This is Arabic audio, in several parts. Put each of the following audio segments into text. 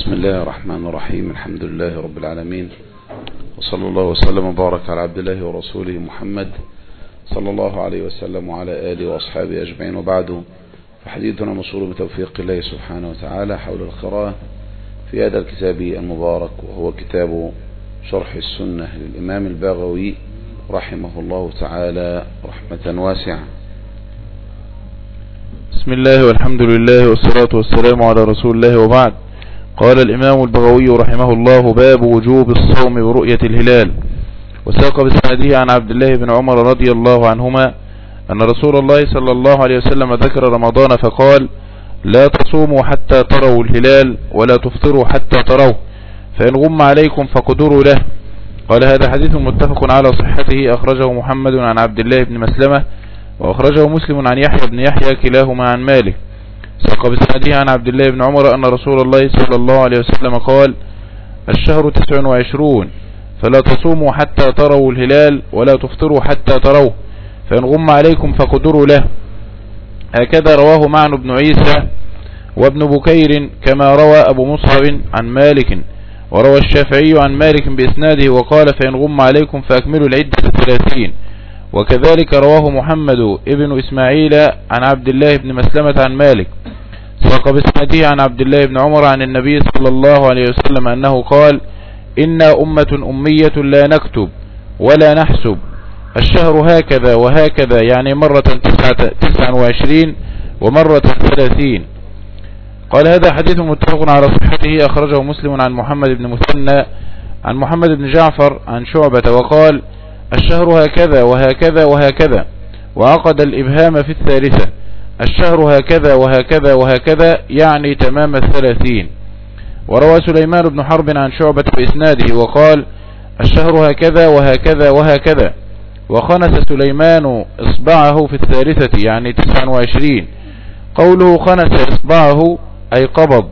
بسم الله الرحمن الرحيم. الحمد لله رب العالمين، وصلى الله وسلم وبارك على عبد الله ورسوله محمد صلى الله عليه وسلم وعلى آله وأصحابه أجمعين، وبعد، فحديثنا موصول بتوفيق الله سبحانه وتعالى حول القراءة في هذا الكتاب المبارك، وهو كتاب شرح السنة للإمام البغوي رحمه الله تعالى رحمة واسعة. بسم الله والحمد لله والصلاة والسلام على رسول الله، وبعد. قال الإمام البغوي رحمه الله: باب وجوب الصوم برؤية الهلال. وساق بسنده عن عبد الله بن عمر رضي الله عنهما أن رسول الله صلى الله عليه وسلم ذكر رمضان فقال: لا تصوموا حتى تروا الهلال ولا تفطروا حتى تروه، فإن غم عليكم فقدروا له. قال: هذا حديث متفق على صحته، أخرجه محمد عن عبد الله بن مسلمة، وأخرجه مسلم عن يحيى بن يحيى كلاهما عن مالك. ساق بسنده عن عبد الله بن عمر أن رسول الله صلى الله عليه وسلم قال: الشهر 29، فلا تصوموا حتى تروا الهلال ولا تفطروا حتى تروه، فإن غم عليكم فقدروا له. هكذا رواه معن بن عيسى وابن بكير، كما روى أبو مصعب عن مالك، وروى الشافعي عن مالك بإسناده وقال: فإن غم عليكم فأكملوا العدة 30. وكذلك رواه محمد ابن إسماعيل عن عبد الله بن مسلمة عن مالك. ساق بسنده عن عبد الله بن عمر عن النبي صلى الله عليه وسلم أنه قال: إنا أمة أمية لا نكتب ولا نحسب، الشهر هكذا وهكذا، يعني مرة 29 ومرة 30. قال: هذا حديث متفق على صحته، أخرجه مسلم عن محمد بن مثنى عن محمد بن جعفر عن شعبة وقال: الشهر هكذا وهكذا وهكذا، وعقد الإبهام في الثالثة: الشهر هكذا وهكذا وهكذا، يعني تمام 30. وروى سليمان بن حرب عن شعبة بإسناده وقال: الشهر هكذا وهكذا وهكذا، وخنس سليمان إصبعه في الثالثة، يعني 29. قوله خنس إصبعه أي قبض.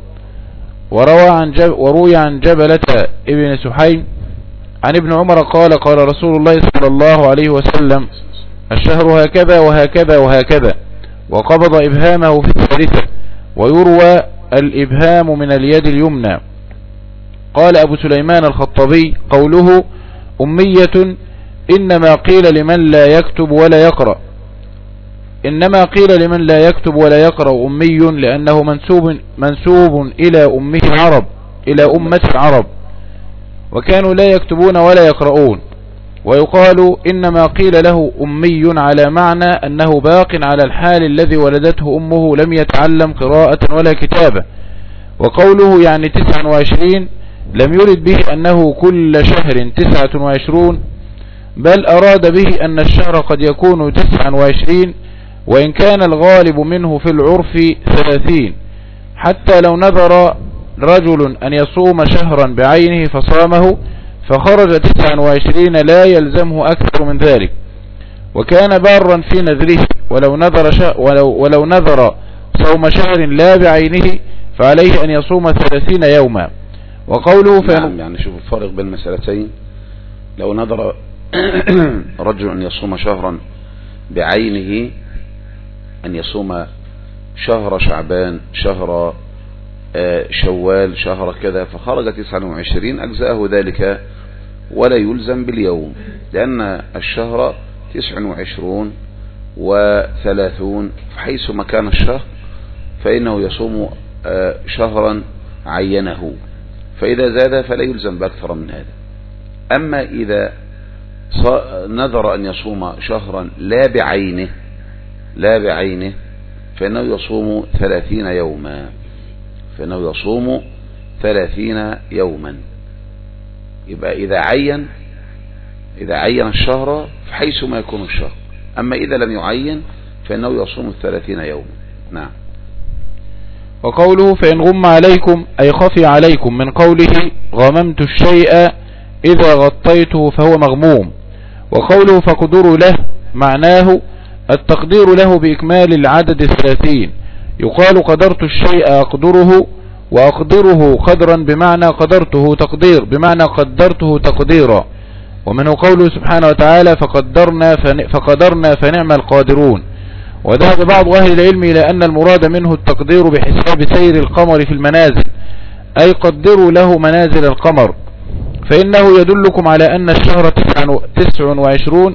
وروي عن جبلة ابن سحيم عن ابن عمر قال: قال رسول الله صلى الله عليه وسلم: الشهر هكذا وهكذا وهكذا، وقبض إبهامه في الثالثة. ويروى الإبهام من اليد اليمنى. قال أبو سليمان الخطبي: قوله أمية إنما قيل لمن لا يكتب ولا يقرأ، إنما قيل لمن لا يكتب ولا يقرأ أمي، لأنه منسوب إلى أمة العرب، وكانوا لا يكتبون ولا يقرؤون. ويقال إنما قيل له أمي على معنى أنه باق على الحال الذي ولدته أمه، لم يتعلم قراءة ولا كتابة. وقوله يعني 29 لم يرد به أنه كل شهر 29، بل أراد به أن الشهر قد يكون 29، وإن كان الغالب منه في العرف 30. حتى لو نذر رجل أن يصوم شهرا بعينه فصامه فخرج 29 لا يلزمه أكثر من ذلك، وكان بارا في نذره، ولو نذر صوم شهر لا بعينه فعليه أن يصوم 30 يوما. وقوله نعم، يعني شوف الفرق بين المسألتين. لو نذر رجل أن يصوم شهرا بعينه، أن يصوم شهر شعبان، شهر شوال، شهر كذا، فخرج 29، أجزاءه ذلك ولا يلزم باليوم، لأن الشهر 29 و30، فحيث مكان الشهر فإنه يصوم شهرا عينه، فإذا زاد فلا يلزم بأكثر من هذا. أما إذا نذر أن يصوم شهرا لا بعينه فإنه يصوم 30 يوما، فإنه يصوم 30 يوما. يبقى إذا عين الشهر فحيث ما يكون الشهر، أما إذا لم يعين فإنه يصوم 30 يوما. نعم. وقوله فإن غم عليكم أي خفي عليكم، من قوله غممت الشيء إذا غطيته فهو مغموم. وقوله فقدروا له معناه التقدير له بإكمال العدد 30. يقال قدرت الشيء أقدره، وأقدره قدرا بمعنى قدرته تقدير، بمعنى قدرته تقديرا. ومنه قوله سبحانه وتعالى فقدرنا فنعم القادرون. وذهب بعض أهل العلم إلى أن المراد منه التقدير بحساب سير القمر في المنازل، أي قدروا له منازل القمر، فإنه يدلكم على أن الشهر 29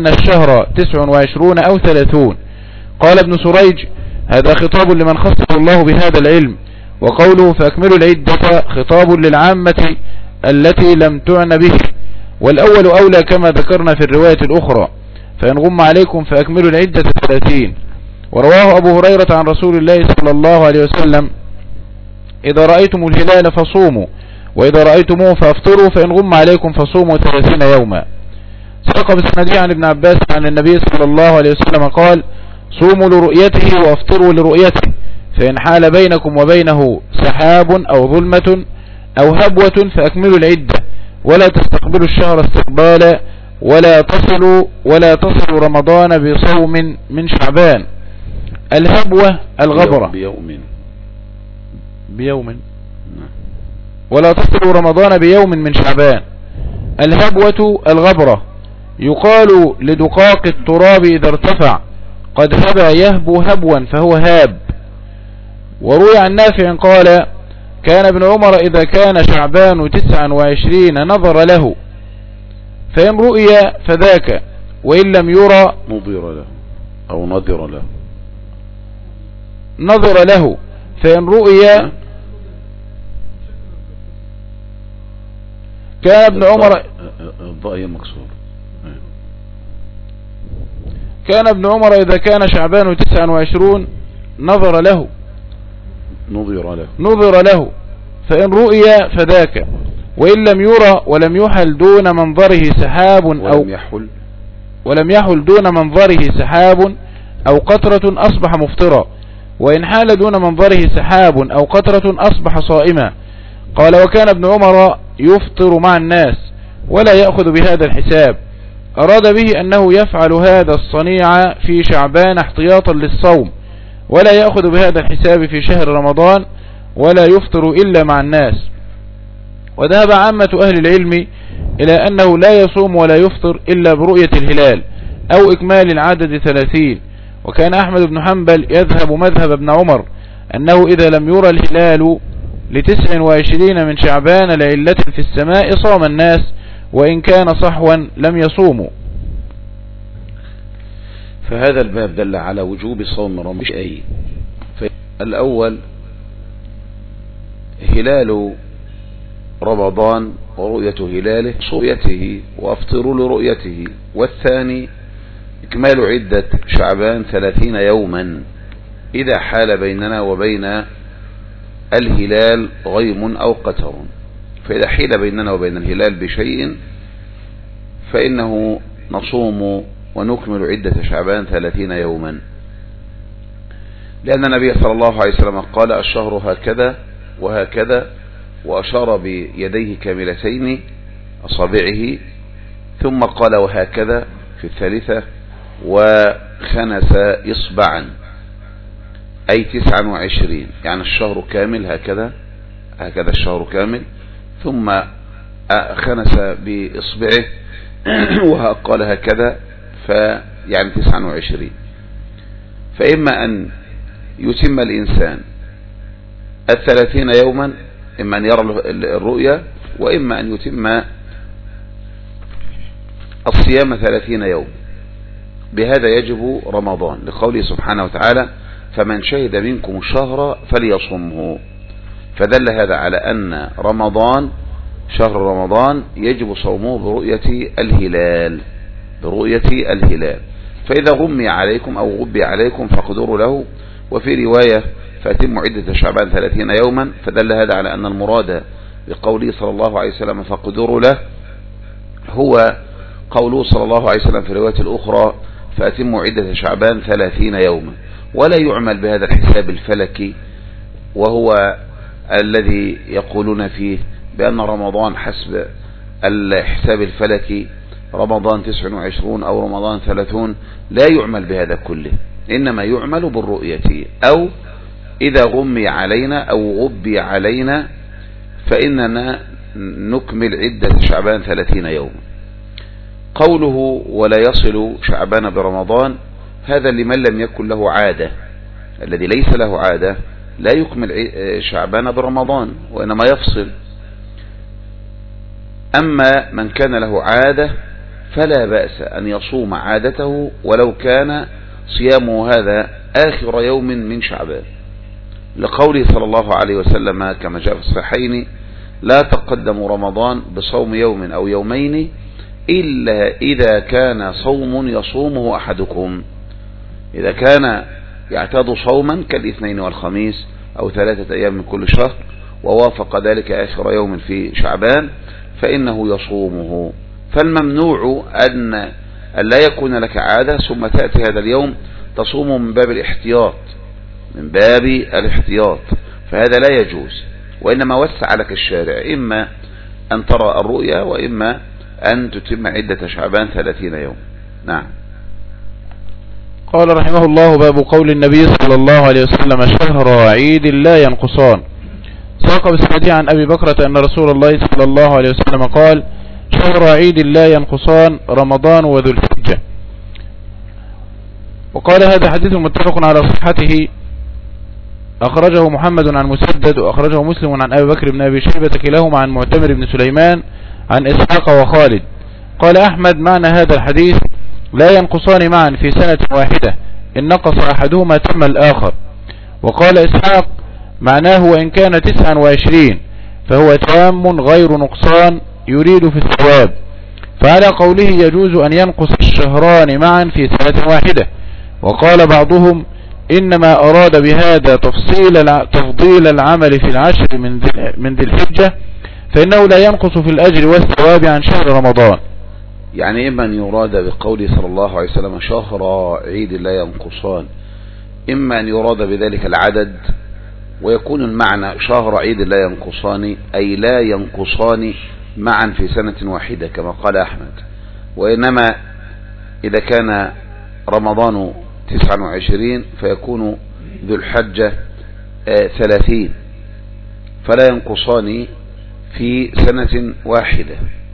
أو 30. قال ابن سريج: هذا خطاب لمن خصه الله بهذا العلم، وقوله فأكملوا العدة خطاب للعامة التي لم تعنى به، والأول أولى كما ذكرنا في الرواية الأخرى: فإن غم عليكم فأكملوا العدة 30. ورواه أبو هريرة عن رسول الله صلى الله عليه وسلم: إذا رأيتم الهلال فصوموا، وإذا رأيتموه فأفطروا، فإن غم عليكم فصوموا 30 يوما. ساق بسنده عن ابن عباس عن النبي صلى الله عليه وسلم قال: صوموا لرؤيته وأفطروا لرؤيته، فإن حال بينكم وبينه سحاب أو ظلمة أو هبوة فأكملوا العدة، ولا تستقبلوا الشهر استقبالا، ولا تصلوا رمضان بصوم من شعبان. الهبوة الغبرة بيوم ولا تصلوا رمضان بيوم من شعبان. الهبوة الغبرة، يقال لدقاق التراب إذا ارتفع: قد هبى يهبو هبوا فهو هاب. وروي عن نافع قال: كان ابن عمر إذا كان شعبان 29 نظر له، فإن رؤي فذاك، وإن لم يرى نظر له أو نظر له نظر له، فإن رؤي كان ابن عمر الضاء مكسور. كان ابن عمر إذا كان شعبان 29 نظر له فإن رؤي فذاك، وإن لم يرى ولم يحل دون منظره سحاب أو قطرة أصبح مفطرا، وإن حال دون منظره سحاب أو قطرة أصبح صائما. قال: وكان ابن عمر يفطر مع الناس ولا يأخذ بهذا الحساب. أراد به أنه يفعل هذا الصنيع في شعبان احتياطا للصوم، ولا يأخذ بهذا الحساب في شهر رمضان، ولا يفطر إلا مع الناس. وذهب عامة أهل العلم إلى أنه لا يصوم ولا يفطر إلا برؤية الهلال أو إكمال العدد 30. وكان أحمد بن حنبل يذهب مذهب ابن عمر أنه إذا لم يرى الهلال 29 من شعبان لعلة في السماء صام الناس، وإن كان صحوا لم يصوموا. فهذا الباب دل على وجوب صوم رمضان. الأول هلال رمضان ورؤية هلاله رؤيته وأفطروا لرؤيته، والثاني إكمال عدة شعبان 30 يوما إذا حال بيننا وبين الهلال غيم أو قتر. فإذا حيل بيننا وبين الهلال بشيء فإنه نصوم ونكمل عدة شعبان 30 يوما، لأن النبي صلى الله عليه وسلم قال: الشهر هكذا وهكذا، وأشار بيديه كاملتين أصابعه، ثم قال: وهكذا في الثالثة، وخنس إصبعا، أي 29، يعني الشهر كامل هكذا الشهر كامل، ثم خنس بإصبعه وقال هكذا، يعني 29. فإما أن يتم الإنسان 30 يوما، إما أن يرى الرؤيا، وإما أن يتم الصيام 30 يوم. بهذا يجب رمضان، لقوله سبحانه وتعالى: فمن شهد منكم الشهر فليصمه. فدل هذا على أن شهر رمضان يجب صومه برؤية الهلال. فإذا غمي عليكم أو غبي عليكم فاقدروا له. وفي رواية: فأتموا عدة شعبان 30 يوما. فدل هذا على أن المراد بقوله صلى الله عليه وسلم فاقدروا له هو قوله صلى الله عليه وسلم في الرواية الأخرى: فأتموا عدة شعبان 30 يوما. ولا يعمل بهذا الحساب الفلكي، وهو الذي يقولون فيه بأن رمضان حسب الحساب الفلكي رمضان 29 أو رمضان 30. لا يعمل بهذا كله، إنما يعمل بالرؤية، أو إذا غمي علينا أو غبي علينا فإننا نكمل عدة شعبان 30 يوما. قوله: ولا يصل شعبان برمضان، هذا لمن لم يكن له عادة. الذي ليس له عادة لا يكمل شعبان برمضان وإنما يفصل. أما من كان له عادة فلا بأس أن يصوم عادته ولو كان صيامه هذا آخر يوم من شعبان، لقوله صلى الله عليه وسلم كما جاء في الصحيحين: لا تقدموا رمضان بصوم يوم أو يومين إلا إذا كان صوم يصومه أحدكم، إذا كان يعتاد صوما كالاثنين والخميس أو 3 أيام من كل شهر ووافق ذلك آخر يوم في شعبان فإنه يصومه. فالممنوع أن لا يكون لك عادة ثم تأتي هذا اليوم تصوم من باب الاحتياط، من باب الاحتياط، فهذا لا يجوز، وإنما وسع لك الشارع إما أن ترى الرؤيا وإما أن تتم عدة شعبان 30 يوم. نعم. قال رحمه الله: باب قول النبي صلى الله عليه وسلم: شهر عيد لا ينقصان. ساق بسندي عن أبي بكرة أن رسول الله صلى الله عليه وسلم قال: شهر عيد لا ينقصان رمضان وذو الحجة. وقال: هذا حديث متفق على صحته، أخرجه محمد عن مسدد، وأخرجه مسلم عن أبي بكر بن أبي شيبة كلاهما عن معتمر بن سليمان عن إسحاق وخالد. قال أحمد: معنى هذا الحديث لا ينقصان معا في سنة واحدة، إن نقص أحدهما تم الآخر. وقال إسحاق: معناه وإن كان 29 فهو تام غير نقصان يريد في الثواب. فعلى قوله يجوز أن ينقص الشهران معا في سنة واحدة. وقال بعضهم: إنما أراد بهذا تفضيل العمل في العشر من ذي الحجة، فإنه لا ينقص في الأجر والثواب عن شهر رمضان. يعني إما أن يراد بقوله صلى الله عليه وسلم شهر عيد لا ينقصان، إما أن يراد بذلك العدد ويكون المعنى شهر عيد لا ينقصان أي لا ينقصان معا في سنة واحدة كما قال أحمد. وإنما إذا كان رمضان 29 فيكون ذو الحجة 30، فلا ينقصان في سنة واحدة،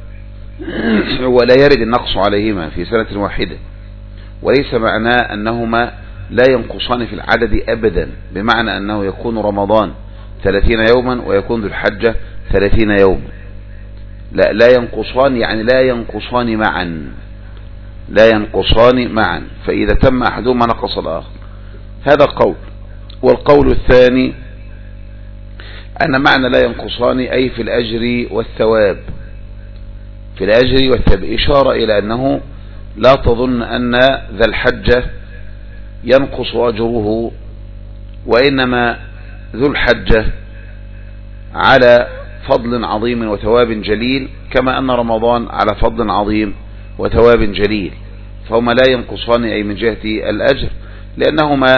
ولا يرد النقص عليهما في سنة واحدة. وليس معناه أنهما لا ينقصان في العدد أبدا، بمعنى أنه يكون رمضان 30 يوما ويكون ذو الحجة 30 يوما. لا ينقصان، يعني لا ينقصان معا، لا ينقصان معا، فإذا تم أحدهما نقص الآخر. هذا قول. والقول الثاني أن معنى لا ينقصان أي في الأجر والثواب، في الأجر والثواب، إشارة إلى أنه لا تظن أن ذا الحجة ينقص أجره، وإنما ذو الحجة على فضل عظيم وثواب جليل، كما أن رمضان على فضل عظيم وثواب جليل، فهما لا ينقصان أي من جهة الأجر، لأنهما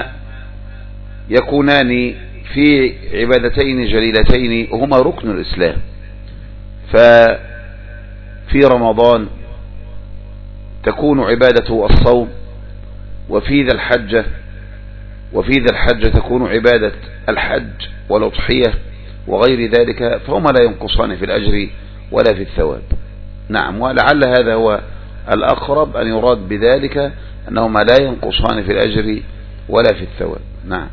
يكونان في عبادتين جليلتين وهما ركن الإسلام. ففي رمضان تكون عبادته الصوم، وفي ذا الحجة تكون عبادة الحج والأضحية وغير ذلك، فهما لا ينقصان في الأجر ولا في الثواب. نعم. ولعل هذا هو الأقرب، أن يراد بذلك أنهما لا ينقصان في الأجر ولا في الثواب. نعم.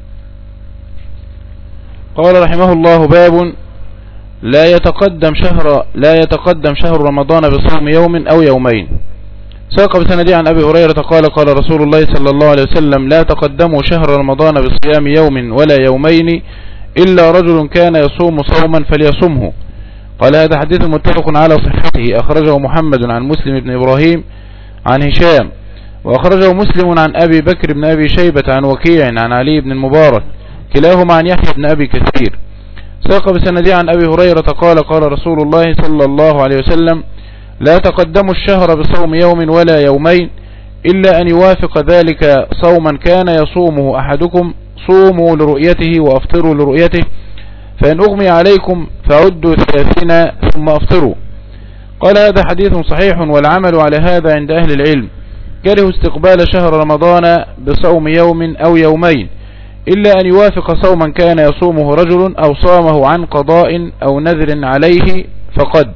قال رحمه الله: باب لا يتقدم شهر رمضان بصوم يوم أو يومين. ساق بسندي عن أبي هريرة قال: قال رسول الله صلى الله عليه وسلم: لا تقدموا شهر رمضان بصيام يوم ولا يومين إلا رجل كان يصوم صوما فليصمه. قال: هذا حديث متفق على صحته، أخرجه محمد عن مسلم بن إبراهيم عن هشام، وأخرجه مسلم عن أبي بكر بن أبي شيبة عن وكيع عن علي بن المبارك كلاهما عن يحيى بن أبي كثير. ساق بسندي عن أبي هريرة قال: قال رسول الله صلى الله عليه وسلم: لا تقدموا الشهر بصوم يوم ولا يومين إلا أن يوافق ذلك صوما كان يصومه أحدكم، صوموا لرؤيته وأفطروا لرؤيته، فإن أغمي عليكم فعدوا 30 ثم أفطروا. قال: هذا حديث صحيح، والعمل على هذا عند أهل العلم. كره استقبال شهر رمضان بصوم يوم أو يومين إلا أن يوافق صوما كان يصومه رجل أو صامه عن قضاء أو نذر عليه فقد.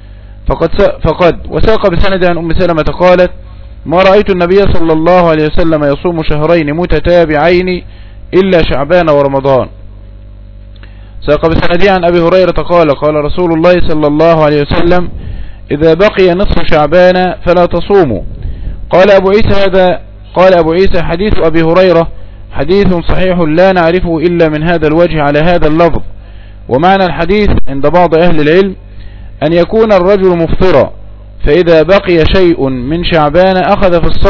وساق بسند عن أم سلمة قالت: ما رأيت النبي صلى الله عليه وسلم يصوم شهرين متتابعين إلا شعبان ورمضان. ساق بسنده عن أبي هريرة قال قال رسول الله صلى الله عليه وسلم إذا بقي نصف شعبان فلا تصوموا. قال أبو عيسى حديث أبي هريرة حديث صحيح لا نعرفه إلا من هذا الوجه على هذا اللفظ. ومعنى الحديث عند بعض أهل العلم أن يكون الرجل مفطرا، فإذا بقي شيء من شعبان أخذ في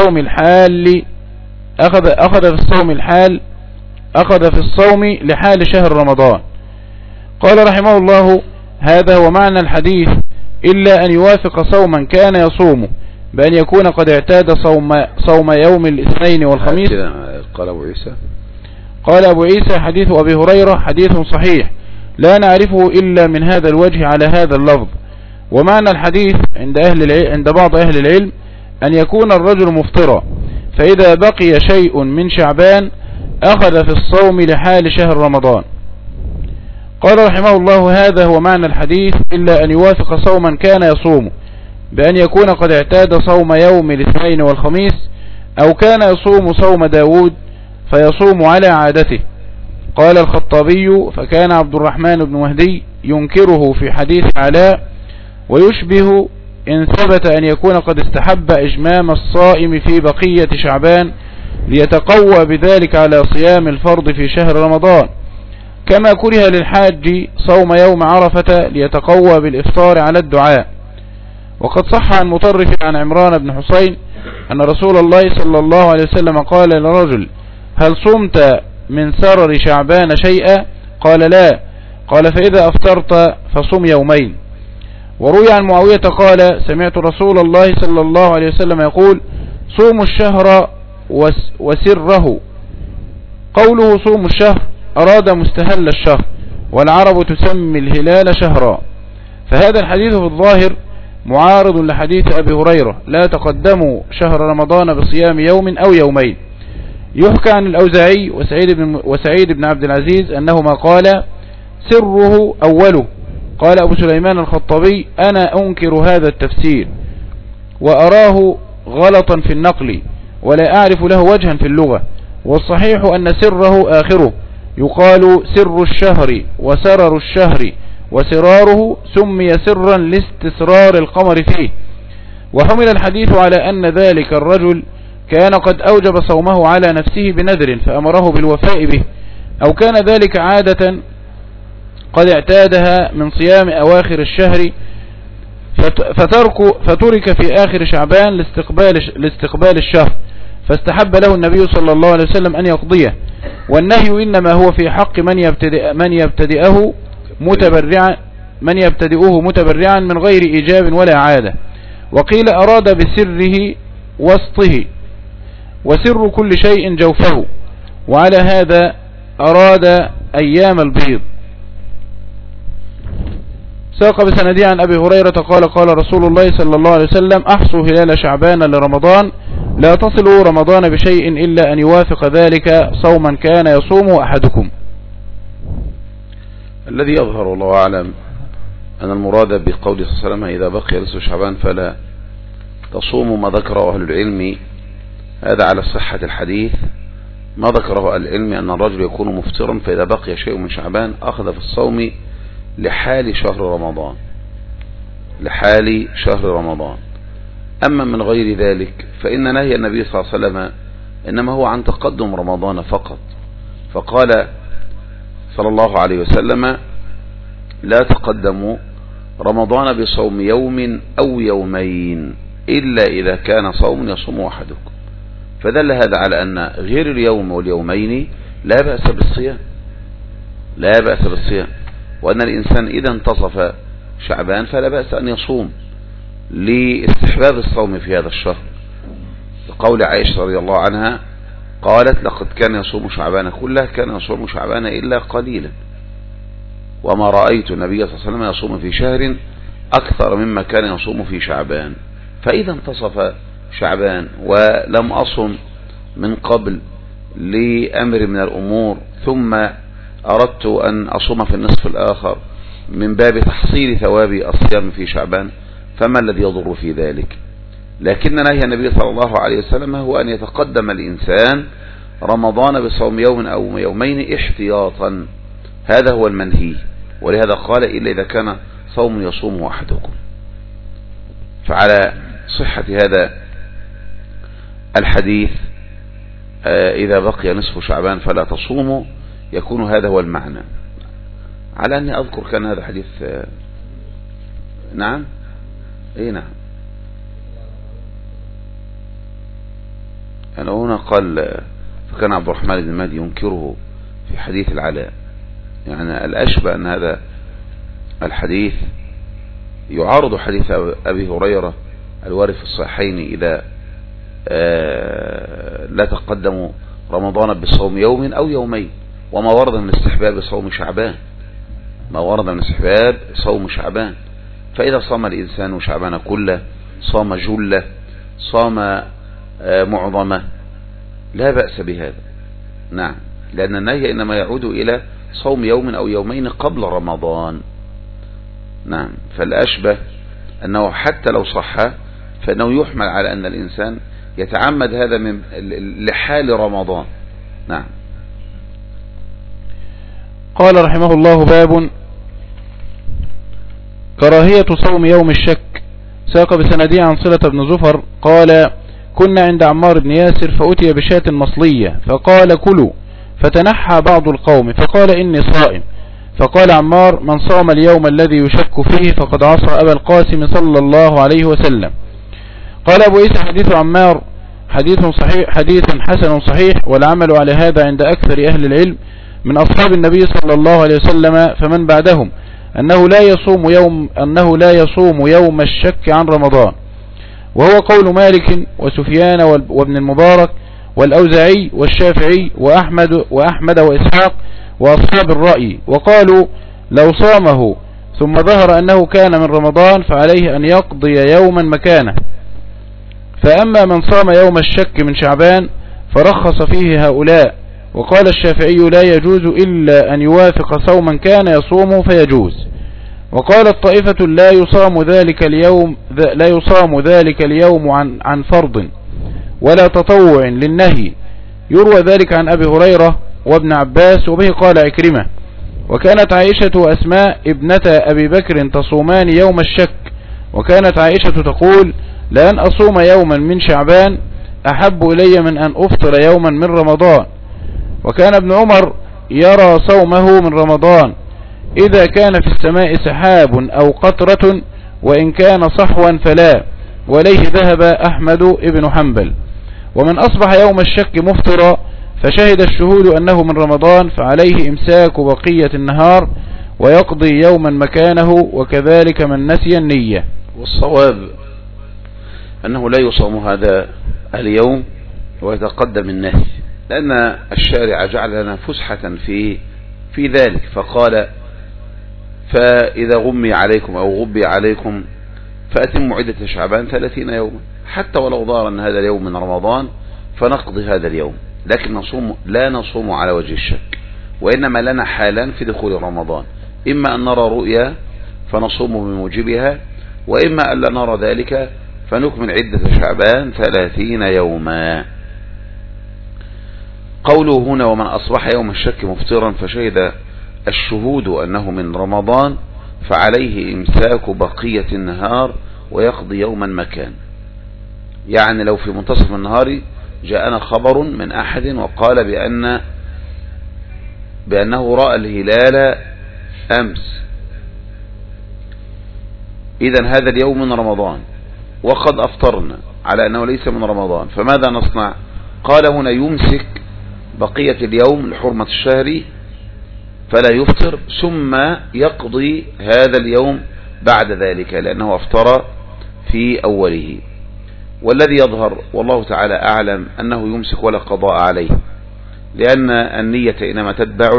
الصوم لحال شهر رمضان. قال رحمه الله هذا هو معنى الحديث، إلا أن يوافق صوما كان يصومه بأن يكون قد اعتاد صوم يوم الاثنين والخميس. قال أبو عيسى حديث أبي هريرة حديث صحيح لا نعرفه إلا من هذا الوجه على هذا اللفظ. ومعنى الحديث عند بعض أهل العلم أن يكون الرجل مفطرا، فإذا بقي شيء من شعبان أخذ في الصوم لحال شهر رمضان. قال رحمه الله هذا هو معنى الحديث، إلا أن يوافق صوما كان يصومه بأن يكون قد اعتاد صوم يوم الاثنين والخميس، أو كان يصوم صوم داود فيصوم على عادته. قال الخطابي فكان عبد الرحمن بن مهدي ينكره في حديث علاء، ويشبه إن ثبت أن يكون قد استحب إجمام الصائم في بقية شعبان ليتقوى بذلك على صيام الفرض في شهر رمضان، كما كره للحاج صوم يوم عرفة ليتقوى بالإفطار على الدعاء. وقد صح عن مطرف عن عمران بن حسين أن رسول الله صلى الله عليه وسلم قال لرجل هل صمت من سرر شعبان شيئا؟ قال لا. قال فإذا أفطرت فصم يومين. وروي عن معاوية قال سمعت رسول الله صلى الله عليه وسلم يقول صوموا الشهر وسره. قوله صوم الشهر أراد مستهل الشهر، والعرب تسمي الهلال شهرا. فهذا الحديث في الظاهر معارض لحديث أبي هريرة لا تقدموا شهر رمضان بصيام يوم أو يومين. يحكى عن الأوزاعي وسعيد بن عبد العزيز أنهما قال سره أوله. قال أبو سليمان الخطابي أنا أنكر هذا التفسير وأراه غلطا في النقل ولا أعرف له وجها في اللغة، والصحيح أن سره آخره، يقال سر الشهر وسرر الشهر، وسراره سمي سرا لاستسرار القمر فيه. وحمل الحديث على أن ذلك الرجل كان قد أوجب صومه على نفسه بنذر فأمره بالوفاء به، أو كان ذلك عادة قد اعتادها من صيام أواخر الشهر فترك في آخر شعبان لاستقبال الشهر، فاستحب له النبي صلى الله عليه وسلم أن يقضيه. والنهي إنما هو في حق من يبتدئه متبرعا من غير إيجاب ولا عادة. وقيل أراد بسره وسطه، وسر كل شيء جوفه، وعلى هذا أراد أيام البيض. ساق بسنده عن أبي هريرة قال قال رسول الله صلى الله عليه وسلم أحصوا هلال شعبان لرمضان لا تصلوا رمضان بشيء إلا أن يوافق ذلك صوما كان يصوم أحدكم. الذي يظهر الله أعلم أن المراد بقول صلى الله عليه وسلم إذا بقي نصف شعبان فلا تصوموا، ما ذكره أهل العلم هذا على صحة الحديث. ما ذكره أهل العلم أن الرجل يكون مفطرا فإذا بقي شيء من شعبان أخذ في الصوم لحال شهر رمضان. أما من غير ذلك فإن نهي النبي صلى الله عليه وسلم إنما هو عن تقدم رمضان فقط، فقال صلى الله عليه وسلم لا تقدموا رمضان بصوم يوم أو يومين إلا إذا كان صوم يصوم أحدكم. فدل هذا على أن غير اليوم واليومين لا بأس بالصيام، وأن الإنسان إذا انتصف شعبان فلا بأس أن يصوم لاستحباب الصوم في هذا الشهر، لقول عائشة رضي الله عنها قالت لقد كان يصوم شعبان كله، كان يصوم شعبان إلا قليلا، وما رأيت النبي صلى الله عليه وسلم يصوم في شهر أكثر مما كان يصوم في شعبان. فإذا انتصف شعبان ولم أصم من قبل لأمر من الأمور ثم أردت أن أصوم في النصف الآخر من باب تحصيل ثواب الصيام في شعبان، فما الذي يضر في ذلك؟ لكن نهي النبي صلى الله عليه وسلم هو أن يتقدم الإنسان رمضان بصوم يوم أو يومين احتياطا، هذا هو المنهي. ولهذا قال إلا إذا كان صوم يصومه أحدكم. فعلى صحة هذا الحديث إذا بقي نصف شعبان فلا تصوموا، يكون هذا هو المعنى. على أني أذكر كان هذا حديث نعم إيه نعم أنا هنا قال فكان عبد الرحمن بن مهدي ينكره في حديث العلاء. يعني الأشبه أن هذا الحديث يعارض حديث أبي هريرة الوارد في الصحيحين إلى لا تقدموا رمضان بصوم يوم أو يومين، وما ورد من استحباب صوم شعبان، ما ورد من استحباب صوم شعبان. فإذا صام الإنسان شعبان كله، صام جله، صام معظمه، لا بأس بهذا. نعم، لأن النهي إنما يعود إلى صوم يوم أو يومين قبل رمضان. نعم، فالأشبه أنه حتى لو صح فإنه يحمل على أن الإنسان يتعمد هذا من لحال رمضان. نعم. قال رحمه الله: باب كراهية صوم يوم الشك. ساق بسندي عن صلة بن زفر قال: كنا عند عمار بن ياسر فأتي بشاة مصلية فقال: كلوا. فتنحى بعض القوم فقال: إني صائم. فقال عمار: من صام اليوم الذي يشك فيه فقد عصى أبا القاسم صلى الله عليه وسلم. قال أبو عيسى: حديث عمار حديث حسن صحيح، والعمل على هذا عند أكثر أهل العلم من أصحاب النبي صلى الله عليه وسلم فمن بعدهم أنه لا يصوم يوم الشك عن رمضان، وهو قول مالك وسفيان وابن المبارك والأوزاعي والشافعي وأحمد وإسحاق وأصحاب الرأي. وقالوا: لو صامه ثم ظهر أنه كان من رمضان فعليه أن يقضي يوما مكانه. فأما من صام يوم الشك من شعبان فرخص فيه هؤلاء. وقال الشافعي: لا يجوز إلا أن يوافق صوما كان يصوم فيجوز. وقالت طائفة: لا يصام ذلك اليوم عن فرض ولا تطوع للنهي. يروى ذلك عن أبي هريرة وابن عباس، وبه قال عكرمة: وكانت عائشة وأسماء ابنة أبي بكر تصومان يوم الشك. وكانت عائشة تقول: لأن أصوم يوما من شعبان أحب إلي من أن أفطر يوما من رمضان. وكان ابن عمر يرى صومه من رمضان إذا كان في السماء سحاب أو قطرة، وإن كان صحوا فلا. وليه ذهب أحمد ابن حنبل. ومن أصبح يوم الشك مفطرا فشهد الشهود أنه من رمضان فعليه إمساك بقية النهار ويقضي يوما مكانه، وكذلك من نسي النية. والصواب أنه لا يصوم هذا اليوم ويتقدم النهي، لأن الشارع جعل لنا فسحة في ذلك، فقال: فإذا غمي عليكم أو غبي عليكم فأتموا عدة شعبان 30 يوما، حتى ولو ظهر أن هذا اليوم من رمضان فنقضي هذا اليوم، لكن لا نصوم على وجه الشك، وإنما لنا حالا في دخول رمضان: إما أن نرى رؤيا فنصوم بموجبها، وإما أن لا نرى ذلك فنكمل عدة شعبان 30 يوما. قوله هنا: ومن أصبح يوم الشك مفطرا فشهد الشهود أنه من رمضان فعليه إمساك بقية النهار ويقضي يوما مكان. يعني لو في منتصف النهار جاءنا خبر من أحد وقال بأنه رأى الهلال أمس، إذن هذا اليوم من رمضان وقد أفطرنا على أنه ليس من رمضان، فماذا نصنع؟ قال هنا: يمسك بقية اليوم لحرمة الشهر فلا يفطر، ثم يقضي هذا اليوم بعد ذلك لأنه أفطر في أوله. والذي يظهر والله تعالى أعلم أنه يمسك ولا قضاء عليه، لأن النية إنما تتبع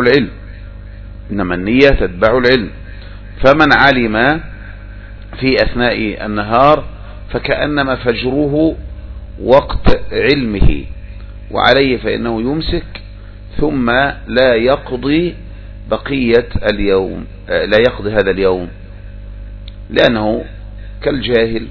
العلم، فمن علم في أثناء النهار فكأنما فجره وقت علمه، وعليه فإنه يمسك ثم لا يقضي بقية اليوم، لا يقضي هذا اليوم لأنه كالجاهل،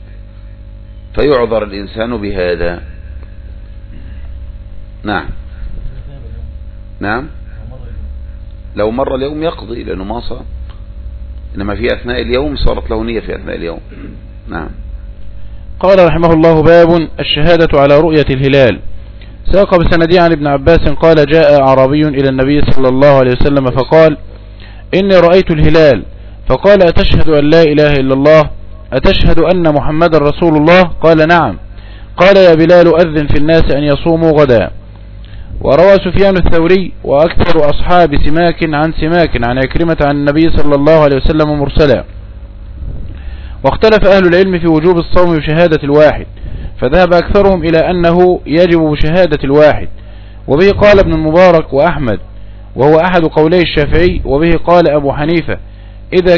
فيعذر الإنسان بهذا. نعم لو مر اليوم يقضي لأنه ما صام، إنما في أثناء اليوم صارت له نية في أثناء اليوم. نعم. قال رحمه الله: باب الشهادة على رؤية الهلال. ساق بسنده عن ابن عباس قال: جاء أعرابي إلى النبي صلى الله عليه وسلم فقال: إني رأيت الهلال. فقال: أتشهد أن لا إله إلا الله؟ أتشهد أن محمد رسول الله؟ قال: نعم. قال: يا بلال أذن في الناس أن يصوموا غدا. وروى سفيان الثوري وأكثر أصحاب سماك عن عكرمة عن النبي صلى الله عليه وسلم مرسلا. واختلف أهل العلم في وجوب الصوم بشهادة الواحد، فذهب أكثرهم إلى أنه يجب بشهادة الواحد، وبه قال ابن المبارك وأحمد، وهو أحد قولي الشافعي، وبه قال أبو حنيفة: إذا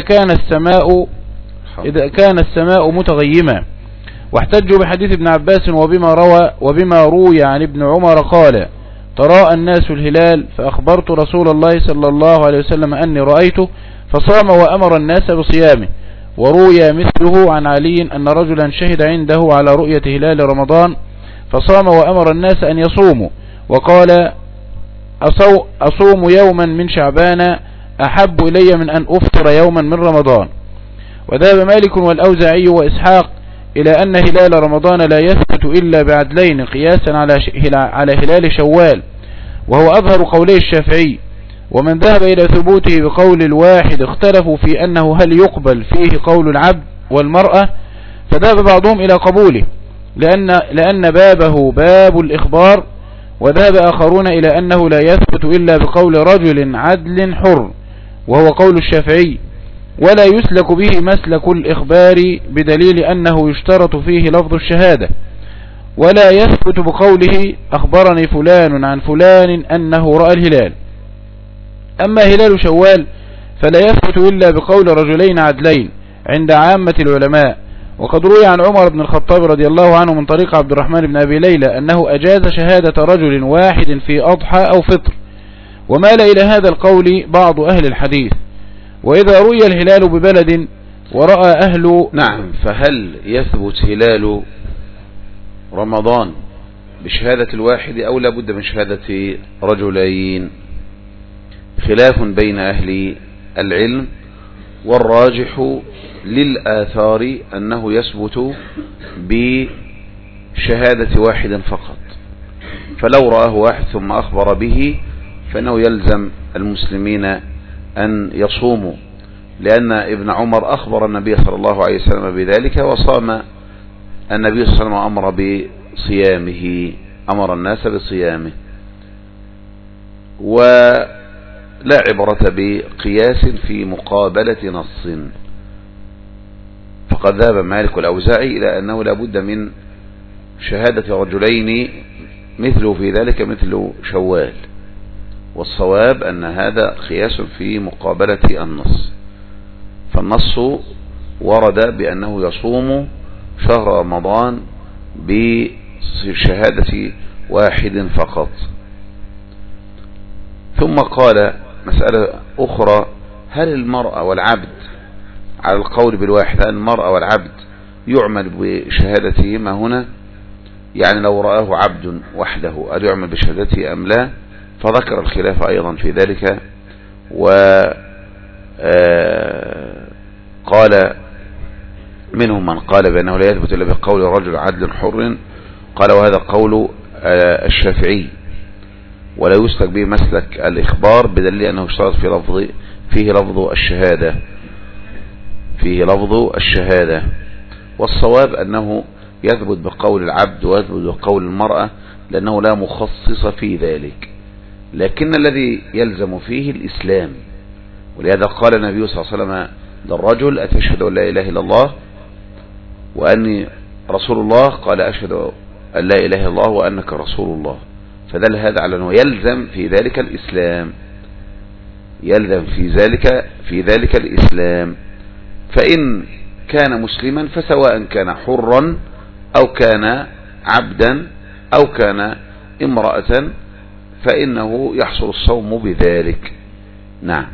كان السماء متغيما. واحتجوا بحديث ابن عباس وبما روي عن ابن عمر قال: تراءى الناس الهلال فأخبرت رسول الله صلى الله عليه وسلم أني رأيته فصام وأمر الناس بصيامه. وروي مثله عن علي أن رجلا شهد عنده على رؤية هلال رمضان فصام وأمر الناس أن يصوموا، وقال: أصوم يوما من شعبان أحب إلي من أن أفطر يوما من رمضان. وذهب مالك والأوزاعي وإسحاق إلى أن هلال رمضان لا يثبت إلا بعدلين قياسا على هلال شوال، وهو أظهر قولي الشافعي. ومن ذهب إلى ثبوته بقول الواحد اختلفوا في أنه هل يقبل فيه قول العبد والمرأة، فذهب بعضهم إلى قبوله لأن بابه باب الإخبار، وذهب آخرون إلى أنه لا يثبت إلا بقول رجل عدل حر، وهو قول الشافعي، ولا يسلك به مسلك الإخبار بدليل أنه يشترط فيه لفظ الشهادة، ولا يثبت بقوله أخبرني فلان عن فلان أنه رأى الهلال. أما هلال شوال فلا يثبت إلا بقول رجلين عدلين عند عامة العلماء. وقد روي عن عمر بن الخطاب رضي الله عنه من طريق عبد الرحمن بن أبي ليلى أنه أجاز شهادة رجل واحد في أضحى أو فطر، ومال إلى هذا القول بعض أهل الحديث. وإذا رؤي الهلال ببلد ورأى أهل نعم، فهل يثبت هلال رمضان بشهادة الواحد أو لا بد من شهادة رجلين؟ خلاف بين أهل العلم، والراجح للآثار أنه يثبت بشهادة واحد فقط. فلو رآه واحد ثم أخبر به فإنه يلزم المسلمين أن يصوموا، لأن ابن عمر أخبر النبي صلى الله عليه وسلم بذلك، وصام النبي صلى الله عليه وسلم أمر الناس بصيامه. ولا عبرة بقياس في مقابلة نص، فقد ذهب مالك والأوزاعي إلى أنه لا بد من شهادة رجلين مثله في ذلك مثل شوال، والصواب أن هذا قياس في مقابلة النص. فالنص ورد بأنه يصوم شهر رمضان بشهادة واحد فقط. ثم قال مسألة أخرى: هل المرأة والعبد على القول بالواحد، هل المرأة والعبد يعمل بشهادتهما هنا؟ يعني لو رآه عبد وحده هل يعمل بشهادته أم لا؟ فذكر الخلاف أيضا في ذلك، وقال منهم من قال بأنه لا يثبت إلا بقول رجل عدل حر، قال وهذا قول الشافعي، ولا يسلك به مسلك الإخبار بدليل أنه اشترط فيه لفظ الشهادة. والصواب أنه يثبت بقول العبد ويثبت بقول المرأة، لأنه لا مخصص في ذلك، لكن الذي يلزم فيه الإسلام. ولهذا قال النبي صلى الله عليه وسلم للرجل: أتشهد أن لا إله إلا الله وأني رسول الله؟ قال: أشهد أن لا إله إلا الله وأنك رسول الله. فدل هذا على أنه يلزم في ذلك الإسلام، في ذلك الإسلام. فإن كان مسلما فسواء كان حرا أو كان عبدا أو كان امرأة فإنه يحصل الصوم بذلك. نعم.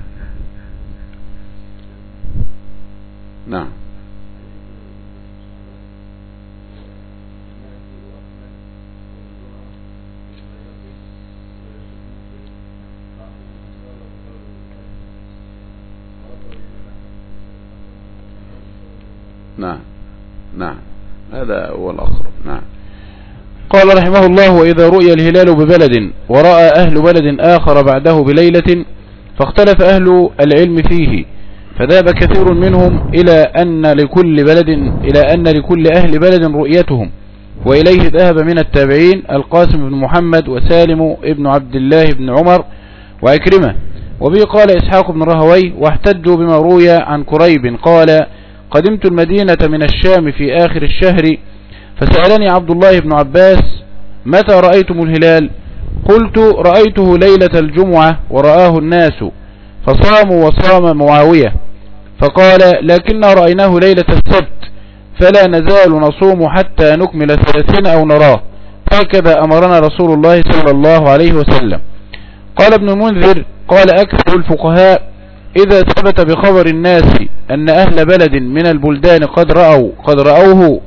نعم نعم هذا هو الأقرب. نعم. قال رحمه الله: وإذا رؤي الهلال ببلد ورأى أهل بلد آخر بعده بليلة فاختلف أهل العلم فيه، فذهب كثير منهم إلى أن لكل أهل بلد رؤيتهم، وإليه ذهب من التابعين القاسم بن محمد وسالم ابن عبد الله بن عمر وعكرمة. وبه قال إسحاق بن رهوي: واحتجوا بما روي عن كريب قال: قدمت المدينة من الشام في آخر الشهر، فسألني عبد الله بن عباس: متى رأيتم الهلال؟ قلت: رأيته ليلة الجمعة ورآه الناس، فصاموا وصام معاوية. فقال: لكننا رأيناه ليلة السبت، فلا نزال نصوم حتى نكمل 30 أو نراه، هكذا أمرنا رسول الله صلى الله عليه وسلم. قال ابن المنذر: قال أكثر الفقهاء: إذا ثبت بخبر الناس أن أهل بلد من البلدان قد رأوه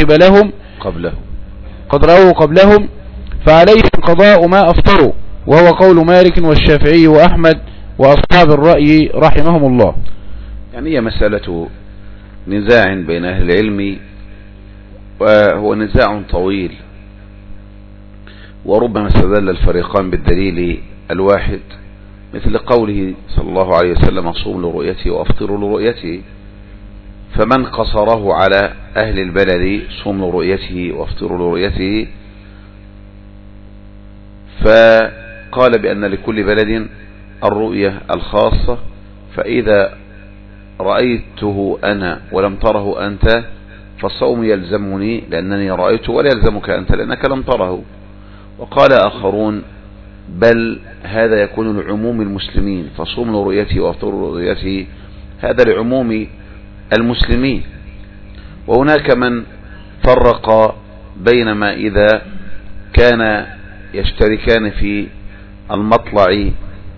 قبلهم فعليهم قضاء ما أفطروا، وهو قول مالك والشافعي وأحمد وأصحاب الرأي رحمهم الله. يعني هي مسألة نزاع بين أهل العلم، وهو نزاع طويل، وربما استدل الفريقان بالدليل الواحد، مثل قوله صلى الله عليه وسلم: صوم لرؤيته وأفطروا لرؤيته. فمن قصره على أهل البلد صوم لرؤيته وأفطروا لرؤيته، فقال بأن لكل بلد الرؤية الخاصة، فإذا رأيته أنا ولم تره أنت فالصوم يلزمني لأنني رأيته، ولا يلزمك أنت لأنك لم تره. وقال آخرون: بل هذا يكون لعموم المسلمين، فصوم لرؤيته وأفطروا لرؤيته هذا لعموم المسلمين. وهناك من فرق بين ما إذا كان يشتركان في المطلع،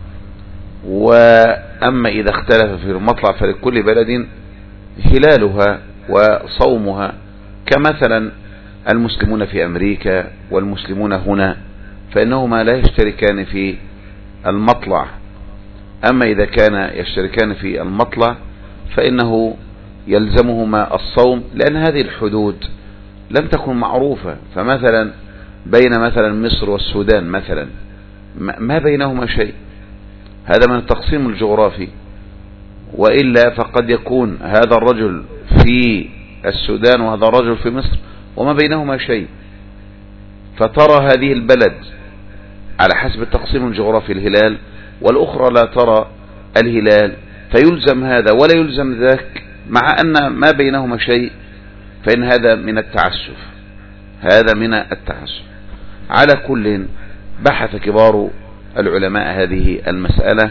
وأما إذا اختلف في المطلع فلكل بلد هلالها وصومها، كمثلا المسلمون في أمريكا والمسلمون هنا، فإنهما لا يشتركان في المطلع. أما إذا كان يشتركان في المطلع فإنه يلزمهما الصوم، لأن هذه الحدود لم تكن معروفة. فمثلا بين مثلا مصر والسودان مثلا ما بينهما شيء، هذا من التقسيم الجغرافي، وإلا فقد يكون هذا الرجل في السودان وهذا الرجل في مصر وما بينهما شيء، فترى هذه البلد على حسب التقسيم الجغرافي الهلال، والأخرى لا ترى الهلال، فيلزم هذا ولا يلزم ذاك، مع أن ما بينهما شيء، فإن هذا من التعسف، هذا من التعسف. على كل بحث كبار العلماء هذه المسألة،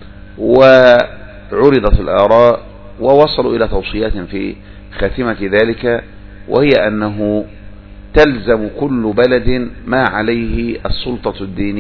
وعرضت الآراء، ووصلوا إلى توصيات في خاتمة ذلك، وهي أنه تلزم كل بلد ما عليه السلطة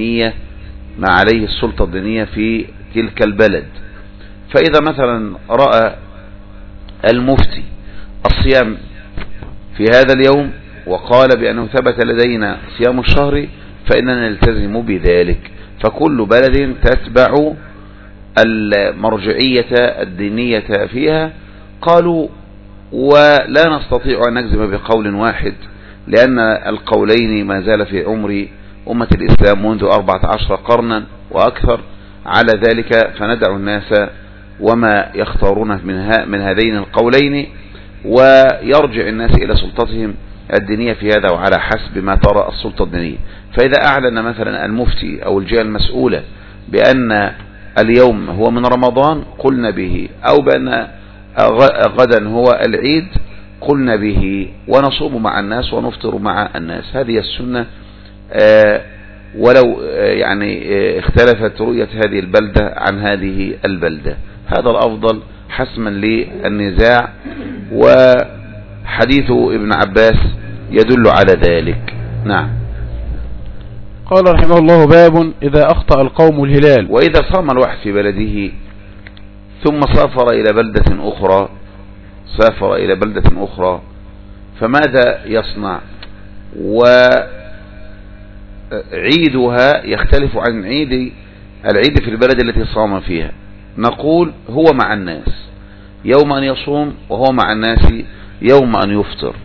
الدينية في تلك البلد. فإذا مثلا رأى المفتي الصيام في هذا اليوم وقال بأنه ثبت لدينا صيام الشهر، فإننا نلتزم بذلك. فكل بلد تتبع المرجعية الدينية فيها. قالوا: ولا نستطيع أن نجزم بقول واحد، لأن القولين ما زال في عمر أمة الإسلام منذ 14 قرنا وأكثر. على ذلك فندع الناس وما يختارون من هذين القولين، ويرجع الناس إلى سلطتهم الدينية في هذا، وعلى حسب ما ترى السلطة الدينية. فإذا أعلن مثلا المفتي أو الجهة المسؤولة بأن اليوم هو من رمضان قلنا به، أو بأن غدا هو العيد قلنا به، ونصوم مع الناس ونفطر مع الناس. هذه السنة، ولو يعني اختلفت رؤية هذه البلدة عن هذه البلدة. هذا الأفضل حسما للنزاع، وحديث ابن عباس يدل على ذلك. نعم. قال رحمه الله: باب إذا أخطأ القوم الهلال. وإذا صام الواحد في بلده ثم سافر إلى بلدة أخرى فماذا يصنع؟ وعيدها يختلف عن العيد في البلد التي صام فيها. نقول: هو مع الناس، يوم أن يصوم وهو مع الناس يوم أن يفطر.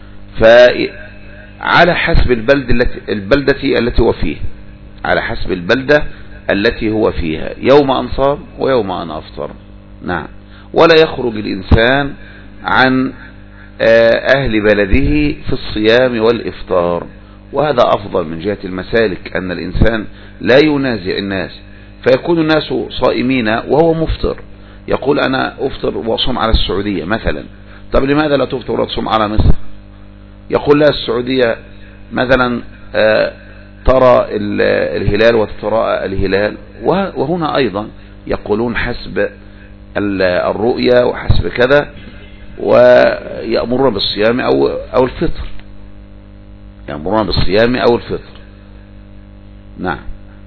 فعلى حسب البلدة التي هو فيه، على حسب البلدة التي هو فيها يوم أن صام ويوم أن أفطر. نعم. ولا يخرج الإنسان عن أهل بلده في الصيام والإفطار، وهذا أفضل من جهة المسالك، أن الإنسان لا ينازع الناس، فيكون الناس صائمين وهو مفطر، يقول أنا أفطر وأصوم على السعودية مثلا. طب لماذا لا تفطر ولا تصوم على مصر؟ يقول لا، السعودية مثلا ترى الهلال وتتراءى الهلال، وهنا أيضا يقولون حسب الرؤية وحسب كذا، ويأمرون بالصيام أو الفطر، يأمرون بالصيام أو الفطر. نعم.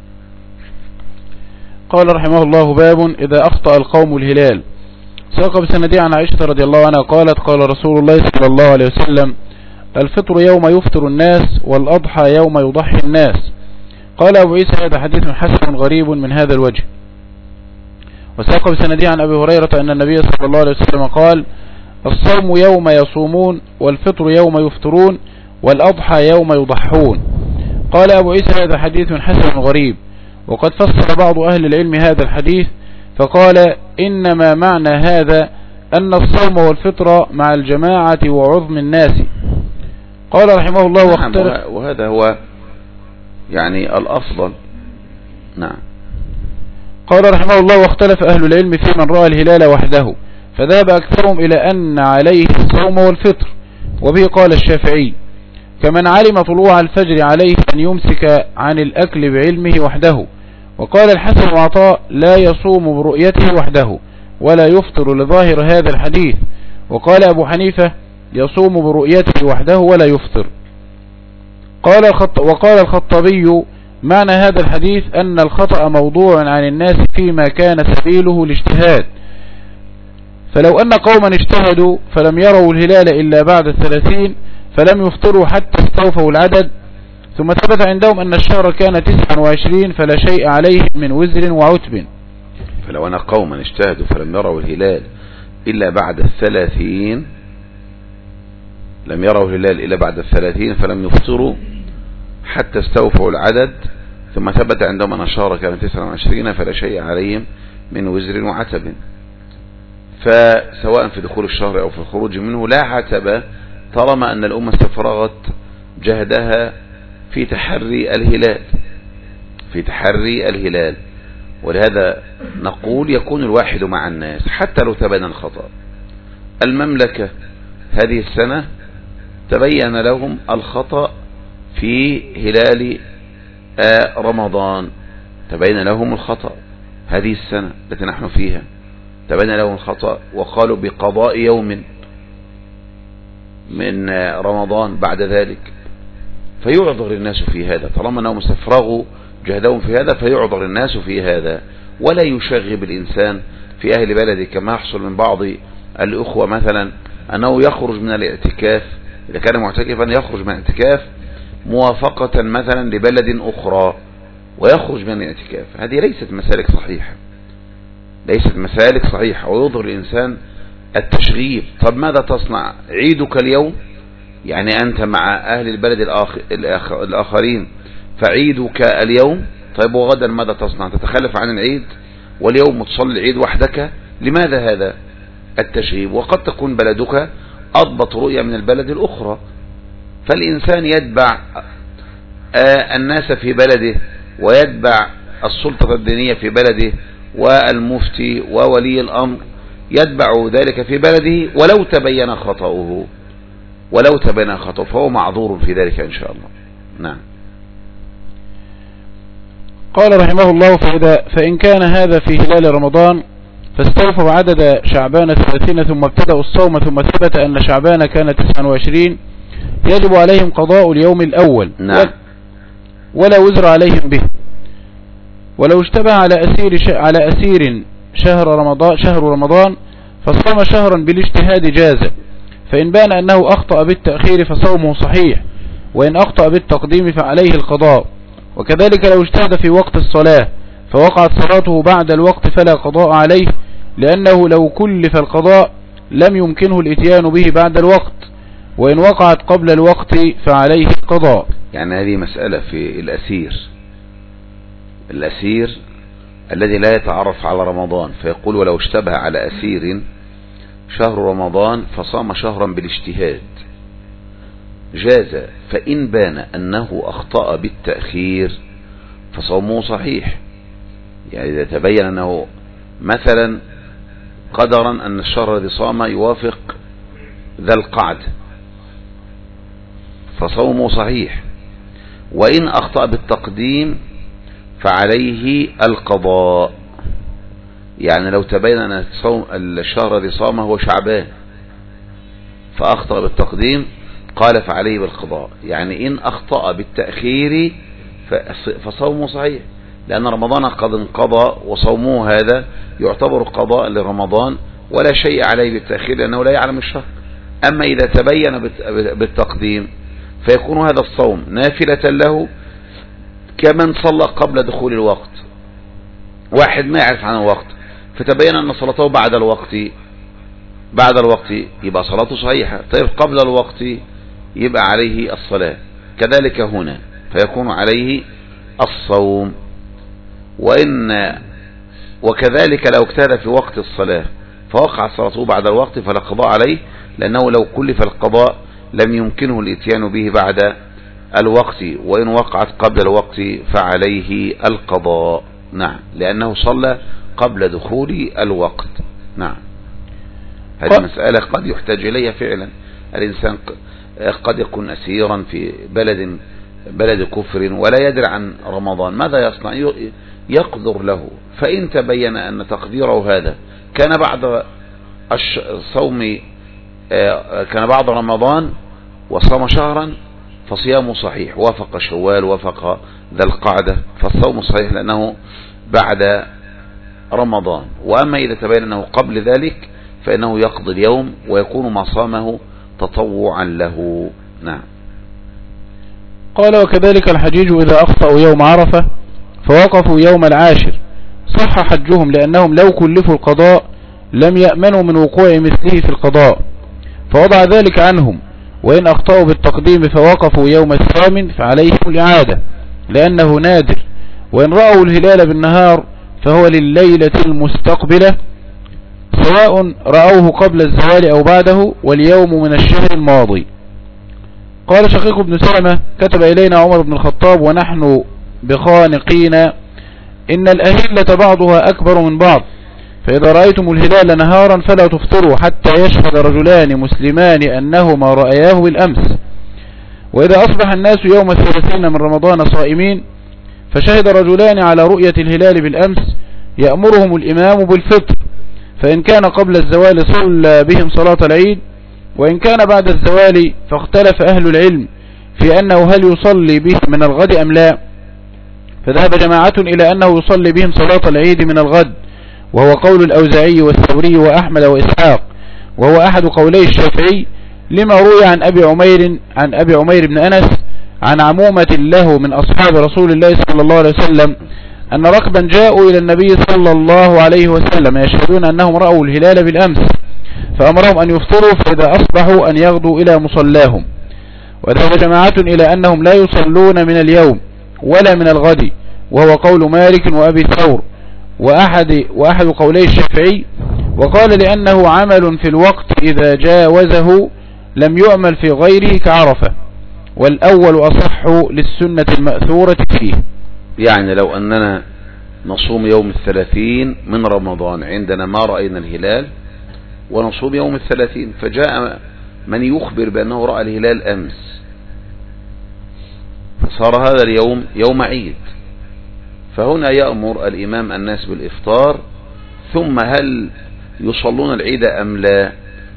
قال رحمه الله: باب إذا أخطأ القوم الهلال. ساق بسندي عن عائشة رضي الله عنها قالت: قال رسول الله صلى الله عليه وسلم: الفطر يوم يفطر الناس، والأضحى يوم يضحي الناس. قال أبو عيسى: هذا حديث حسن غريب من هذا الوجه. وساق بسندي عن أبي هريرة أن النبي صلى الله عليه وسلم قال: الصوم يوم يصومون، والفطر يوم يفطرون، والأضحى يوم يضحون. قال أبو عيسى: هذا حديث حسن غريب. وقد فسر بعض أهل العلم هذا الحديث فقال: إنما معنى هذا أن الصوم والفطر مع الجماعة وعظم الناس. قال رحمه الله: وهذا هو يعني الأفضل. نعم. قال رحمه الله: واختلف أهل العلم في من رأى الهلال وحده، فذهب أكثرهم إلى أن عليه الصوم والفطر، وبه قال الشافعي: كمن علم طلوع الفجر عليه أن يمسك عن الأكل بعلمه وحده. وقال الحسن وعطاء: لا يصوم برؤيته وحده ولا يفطر لظاهر هذا الحديث. وقال أبو حنيفة: يصوم برؤيته وحده ولا يفطر. وقال الخطابي: معنى هذا الحديث أن الخطأ موضوع عن الناس فيما كان سبيله الاجتهاد، فلو أن قوما اجتهدوا فلم يروا الهلال إلا بعد 30 فلم يفطروا حتى استوفوا العدد، ثم ثبت عندهم أن الشهر كان 29 فلا شيء عليه من وزر وعتب. فلو أن قوما اجتهدوا فلم يروا الهلال إلا بعد 30، لم يروا الهلال إلا بعد 30 فلم يفطروا حتى استوفوا العدد، ثم ثبت عندهم أن الشهر كان 29 فلا شيء عليهم من وزر وعتب. فسواء في دخول الشهر أو في الخروج منه لا عتب، طالما أن الأمة استفرغت جهدها في تحري الهلال، في تحري الهلال. ولهذا نقول يكون الواحد مع الناس حتى لو تبين الخطأ. المملكة هذه السنة تبين لهم الخطأ في هلال رمضان، تبين لهم الخطأ هذه السنة التي نحن فيها، تبين لهم الخطأ وقالوا بقضاء يوم من رمضان بعد ذلك، فيعذر الناس في هذا، طالما أنهم استفرغوا جهدهم في هذا فيعذر الناس في هذا. ولا يشغب الإنسان في أهل بلده كما يحصل من بعض الأخوة مثلا أنه يخرج من الاعتكاف، إذا كان معتكفا يخرج من الاعتكاف موافقة مثلا لبلد أخرى ويخرج من الاعتكاف. هذه ليست مسالك صحيحة، ليست مسالك صحيحة، ويظهر الإنسان التشغيب. طب ماذا تصنع؟ عيدك اليوم، يعني أنت مع أهل البلد الآخرين فعيدك اليوم. طيب وغدا ماذا تصنع؟ تتخلف عن العيد واليوم تصلي العيد وحدك؟ لماذا هذا التشغيب؟ وقد تكون بلدك أضبط رؤية من البلد الأخرى، فالإنسان يتبع الناس في بلده ويتبع السلطة الدينية في بلده والمفتي وولي الأمر يتبع ذلك في بلده، ولو تبين خطأه، ولو تبين خطأه فهو معذور في ذلك إن شاء الله. نعم. قال رحمه الله: فإن كان هذا في هلال رمضان فاستوفوا عدد شعبان 30 ثم ابتدأوا الصوم ثم ثبت أن شعبان كان 29 يجب عليهم قضاء اليوم الأول. نعم. ولا وزر عليهم به. ولو اشتبه على أسير شهر رمضان فصام شهرا بالاجتهاد جاز، فإن بان أنه أخطأ بالتأخير فصومه صحيح، وإن أخطأ بالتقديم فعليه القضاء. وكذلك لو اجتهد في وقت الصلاة فوقعت صلاته بعد الوقت فلا قضاء عليه، لأنه لو كلف القضاء لم يمكنه الاتيان به بعد الوقت، وإن وقعت قبل الوقت فعليه القضاء. يعني هذه مسألة في الأسير الذي لا يتعرف على رمضان، فيقول ولو اشتبه على أسير شهر رمضان فصام شهرا بالاجتهاد جاز، فإن بان أنه أخطأ بالتأخير فصومه صحيح. يعني إذا تبين أنه مثلا قدرا أن الشهر الذي صام يوافق ذا القعد فصومه صحيح، وإن أخطأ بالتقديم فعليه القضاء. يعني لو تبين أن الشهر الذي صامه هو شعبان فأخطأ بالتقديم قال فعليه بالقضاء. يعني إن أخطأ بالتأخير فصومه صحيح، لأن رمضان قد انقضى وصومه هذا يعتبر قضاء لرمضان ولا شيء عليه بالتأخير لأنه لا يعلم الشهر. أما إذا تبين بالتقديم فيكون هذا الصوم نافلة له كمن صلى قبل دخول الوقت. واحد ما يعرف عن الوقت فتبين أن صلاته بعد الوقت يبقى صلاته صحيحة. طيب قبل الوقت يبقى عليه الصلاة، كذلك هنا فيكون عليه الصوم. وكذلك لو اجتهد في وقت الصلاة فوقع صلاته بعد الوقت فلا قضاء عليه، لأنه لو كلف القضاء لم يمكنه الاتيان به بعد الوقت، وإن وقعت قبل الوقت فعليه القضاء. نعم، لأنه صلى قبل دخول الوقت. نعم، هذه مسألة قد يحتاج إليها فعلا. الإنسان قد يكون أسيرا في بلد كفر ولا يدري عن رمضان، ماذا يصنع؟ يقدر له، فإن تبين أن تقديره هذا كان بعد الصوم كان بعد رمضان وصام شهرا فصيامه صحيح، وافق شوال وافق ذا القعدة فالصوم صحيح لأنه بعد رمضان. وأما إذا تبين أنه قبل ذلك فإنه يقضي اليوم ويكون ما صامه تطوعا له. نعم. قال وكذلك الحجيج إذا أخطأوا يوم عرفة فوقفوا يوم العاشر صح حجهم، لأنهم لو كلفوا القضاء لم يأمنوا من وقوع مثله في القضاء فوضع ذلك عنهم. وإن أخطأوا بالتقديم فوقفوا يوم الثامن فعليهم الإعادة لأنه نادر. وإن رأوا الهلال بالنهار فهو لليلة المستقبلة سواء رأوه قبل الزوال أو بعده، واليوم من الشهر الماضي. قال شقيق بن سلمة كتب إلينا عمر بن الخطاب ونحن بخانقين إن الأهلة بعضها أكبر من بعض، فإذا رأيتم الهلال نهارا فلا تفطروا حتى يشهد رجلان مسلمان أنهما رأياه بالأمس. وإذا أصبح الناس يوم 30 من رمضان صائمين فشهد رجلان على رؤية الهلال بالأمس يأمرهم الإمام بالفطر، فإن كان قبل الزوال صلى بهم صلاة العيد، وإن كان بعد الزوال فاختلف أهل العلم في أنه هل يصلي بهم من الغد أم لا، فذهب جماعة إلى أنه يصلي بهم صلاة العيد من الغد، وهو قول الأوزاعي والثوري وأحمد وإسحاق، وهو أحد قولي الشافعي لما روي عن أبي عمير بن أنس عن عمومة له من أصحاب رسول الله صلى الله عليه وسلم أن ركبا جاءوا إلى النبي صلى الله عليه وسلم يشهدون أنهم رأوا الهلال بالأمس فأمرهم أن يفطروا فإذا أصبحوا أن يغدوا إلى مصلاهم. وذهب جماعة إلى أنهم لا يصلون من اليوم ولا من الغد، وهو قول مالك وأبي ثور وأحد قولي الشافعي، وقال لأنه عمل في الوقت إذا جاوزه لم يعمل في غيره كعرفة، والأول أصح للسنة المأثورة فيه. يعني لو أننا نصوم يوم 30 من رمضان عندنا ما رأينا الهلال ونصوم يوم 30، فجاء من يخبر بأنه رأى الهلال أمس فصار هذا اليوم يوم عيد، فهنا يأمر الإمام الناس بالإفطار، ثم هل يصلون العيد أم لا؟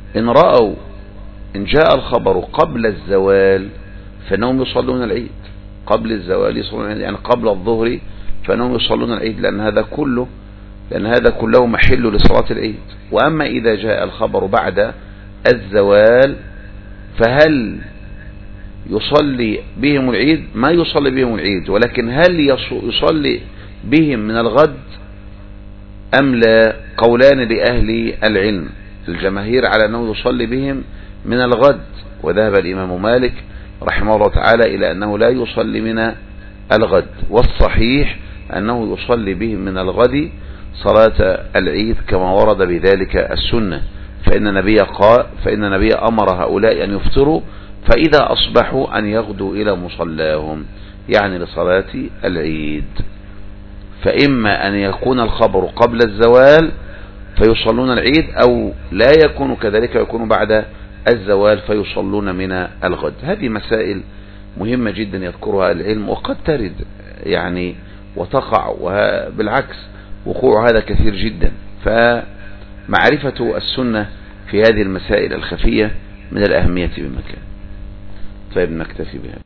إن جاء الخبر قبل الزوال فإنهم يصلون العيد قبل الزوال، يصلون العيد يعني قبل الظهر فإنهم يصلون العيد، لأن هذا كله محل لصلاة العيد. وأما إذا جاء الخبر بعد الزوال فهل يصلي بهم العيد؟ ما يصلي بهم العيد، ولكن هل يصلي بهم من الغد أم لا؟ قولان لأهل العلم. الجماهير على أنه يصلي بهم من الغد، وذهب الإمام مالك رحمه الله تعالى إلى أنه لا يصلي من الغد، والصحيح أنه يصلي بهم من الغد صلاة العيد كما ورد بذلك السنة، فإن النبي أمر هؤلاء أن يفطروا فإذا أصبحوا أن يغدوا إلى مصلاهم، يعني لصلاة العيد. فإما أن يكون الخبر قبل الزوال فيصلون العيد، أو لا يكون كذلك ويكون بعد الزوال فيصلون من الغد. هذه مسائل مهمة جدا يذكرها العلم، وقد ترد يعني وتقع، وبالعكس وقوع هذا كثير جدا. فمعرفة السنة في هذه المسائل الخفية من الأهمية بمكان. طيب نكتفي بها.